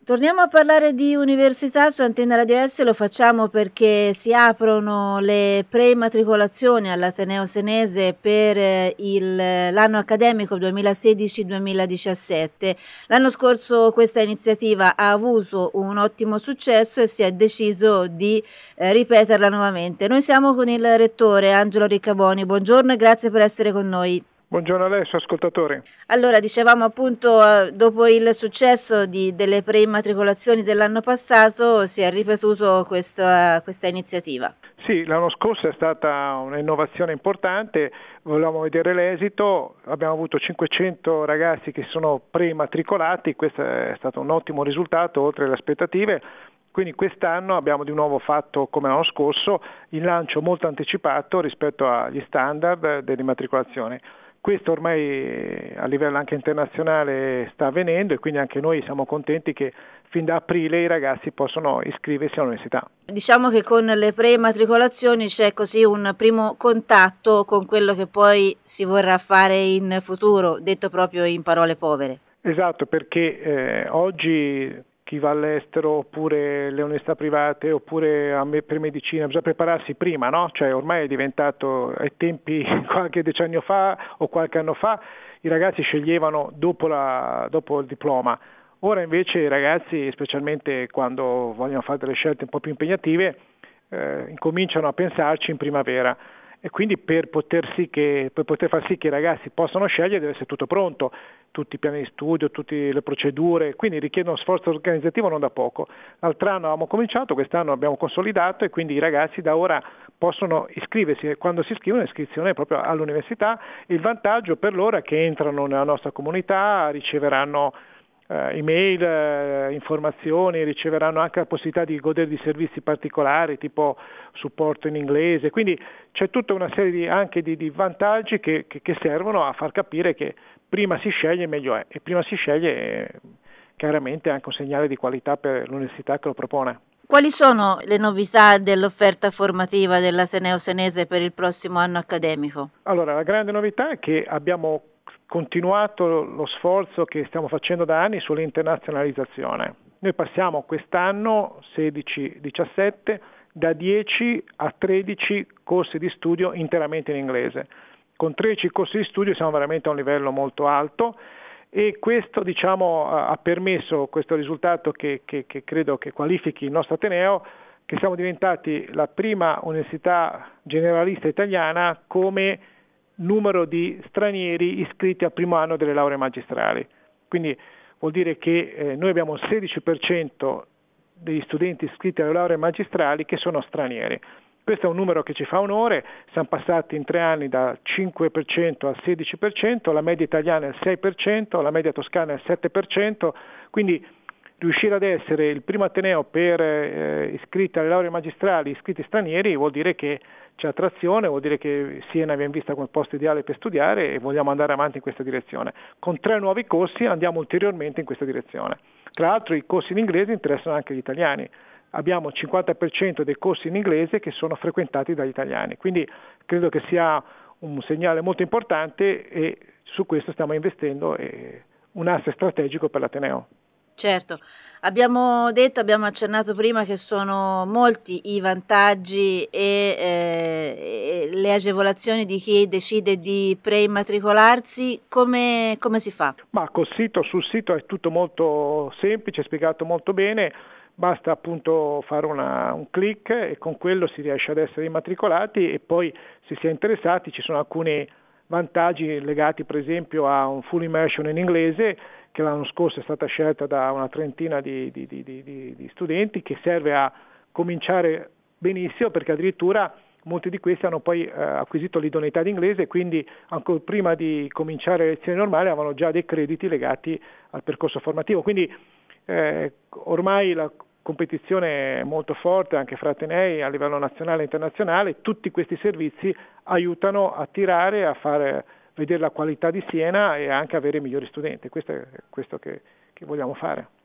Torniamo a parlare di università su Antenna Radio S, lo facciamo perché si aprono le preimmatricolazioni all'Ateneo Senese per l'anno accademico 2016-2017. L'anno scorso questa iniziativa ha avuto un ottimo successo e si è deciso di ripeterla nuovamente. Noi siamo con il rettore Angelo Riccaboni. Buongiorno e grazie per essere con noi. Buongiorno a lei, suoi ascoltatori. Allora, dicevamo appunto, dopo il successo delle preimmatricolazioni dell'anno passato, si è ripetuto questa iniziativa. Sì, l'anno scorso è stata un'innovazione importante, volevamo vedere l'esito, abbiamo avuto 500 ragazzi che sono preimmatricolati, questo è stato un ottimo risultato oltre le aspettative. Quindi quest'anno abbiamo di nuovo fatto, come l'anno scorso, il lancio molto anticipato rispetto agli standard dell'immatricolazione. Questo ormai a livello anche internazionale sta avvenendo e quindi anche noi siamo contenti che fin da aprile i ragazzi possono iscriversi all'università. Diciamo che con le preimmatricolazioni c'è così un primo contatto con quello che poi si vorrà fare in futuro, detto proprio in parole povere. Esatto, perché oggi chi va all'estero oppure le università private oppure per medicina bisogna prepararsi prima, no? Cioè ormai è diventato ai tempi qualche decennio fa o qualche anno fa i ragazzi sceglievano dopo il diploma. Ora invece i ragazzi, specialmente quando vogliono fare delle scelte un po' più impegnative, incominciano a pensarci in primavera. E quindi per poter far sì che i ragazzi possano scegliere deve essere tutto pronto, tutti i piani di studio, tutte le procedure, quindi richiede uno sforzo organizzativo non da poco. L'altro anno avevamo cominciato, quest'anno abbiamo consolidato e quindi i ragazzi da ora possono iscriversi e quando si iscrivono l'iscrizione proprio all'università. Il vantaggio per loro è che entrano nella nostra comunità, riceveranno email, informazioni, riceveranno anche la possibilità di godere di servizi particolari tipo supporto in inglese, quindi c'è tutta una serie anche di vantaggi che servono a far capire che prima si sceglie meglio è e prima si sceglie chiaramente anche un segnale di qualità per l'università che lo propone. Quali sono le novità dell'offerta formativa dell'Ateneo Senese per il prossimo anno accademico? Allora, la grande novità è che abbiamo continuato lo sforzo che stiamo facendo da anni sull'internazionalizzazione. Noi passiamo quest'anno 16-17 da 10 a 13 corsi di studio interamente in inglese. Con 13 corsi di studio siamo veramente a un livello molto alto e questo ha permesso questo risultato che credo che qualifichi il nostro Ateneo, che siamo diventati la prima università generalista italiana come numero di stranieri iscritti al primo anno delle lauree magistrali. Quindi vuol dire che noi abbiamo il 16% degli studenti iscritti alle lauree magistrali che sono stranieri. Questo è un numero che ci fa onore, siamo passati in 3 anni dal 5% al 16%, la media italiana è il 6%, la media toscana è il 7%, quindi riuscire ad essere il primo ateneo per iscritti alle lauree magistrali, iscritti stranieri, vuol dire che c'è attrazione, vuol dire che Siena viene vista come posto ideale per studiare e vogliamo andare avanti in questa direzione. Con 3 nuovi corsi andiamo ulteriormente in questa direzione. Tra l'altro i corsi in inglese interessano anche gli italiani. Abbiamo il 50% dei corsi in inglese che sono frequentati dagli italiani, quindi credo che sia un segnale molto importante e su questo stiamo investendo, un asse strategico per l'Ateneo. Certo, abbiamo accennato prima che sono molti i vantaggi e le agevolazioni di chi decide di preimmatricolarsi. Come si fa? Ma sul sito è tutto molto semplice, spiegato molto bene, basta appunto fare un click e con quello si riesce ad essere immatricolati e poi se si è interessati ci sono alcuni vantaggi legati per esempio a un full immersion in inglese che l'anno scorso è stata scelta da una trentina di studenti, che serve a cominciare benissimo perché addirittura molti di questi hanno poi acquisito l'idoneità di inglese, quindi ancora prima di cominciare le lezioni normali avevano già dei crediti legati al percorso formativo, quindi ormai la competizione è molto forte anche fra atenei a livello nazionale e internazionale, tutti questi servizi aiutano a tirare, a fare vedere la qualità di Siena e anche avere migliori studenti. Questo è questo che vogliamo fare.